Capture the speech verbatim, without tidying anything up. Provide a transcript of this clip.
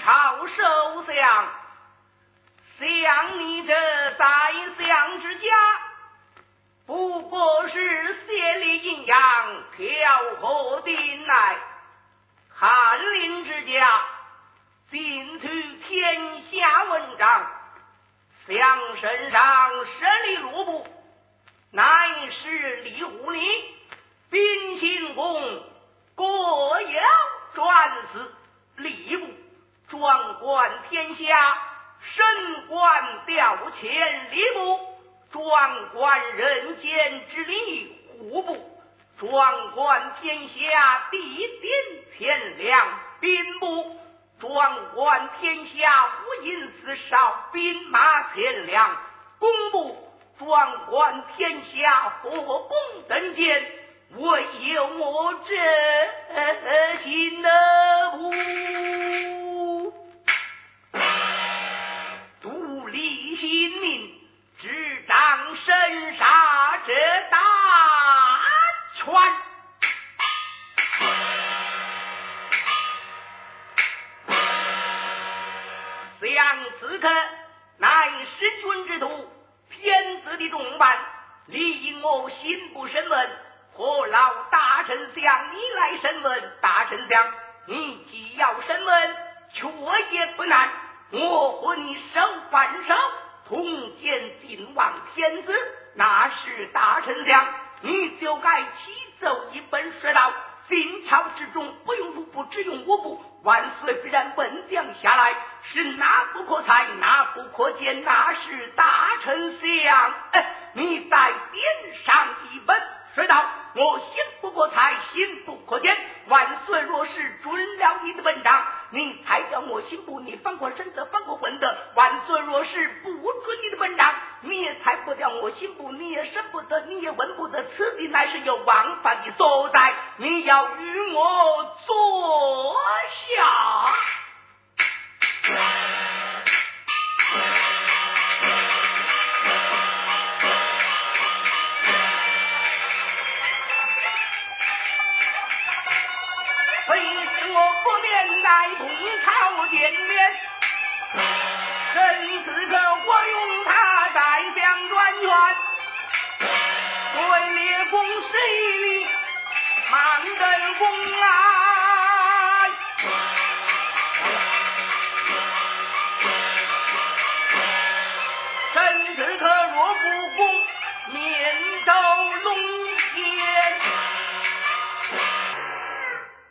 朝首相，像你这宰相之家，不过是协力阴阳，调和定来。翰林之家，进取天下文章，向身上设立禄部，乃是立护你宾行公各有专司，吏部专管天下，升官调遣；吏部专管人间之理，户部专管天下地点天良，兵部专管天下五营四少兵马天良，工部专管天下火攻等间，唯有我这心的不独立性命，执掌神杀这大权。相此刻乃弑君之徒，天子的重办，理应我心不审问，何劳大丞相你来审问？大丞相，你既要审问，却也不难，我和你手挽手，同见晋王天子。那时大丞相，你就该启奏一本说道：晋朝之中，不用禄部，只用我部。万岁必然问将下来，是哪不可猜，哪不可见？那是大丞相，哎，你在点上一本说道：我心不可猜，心不可见。万岁若是准了你的文章，你猜掉我心部，你反过身子，反过混得。万岁若是不准你的文章，你也猜不掉我心部，你也审不得，你也问不得，此地乃是有王法的所在，你要与我坐下。来同朝见面，趁此刻我用他代相专权，对列公施一礼，忙得公啊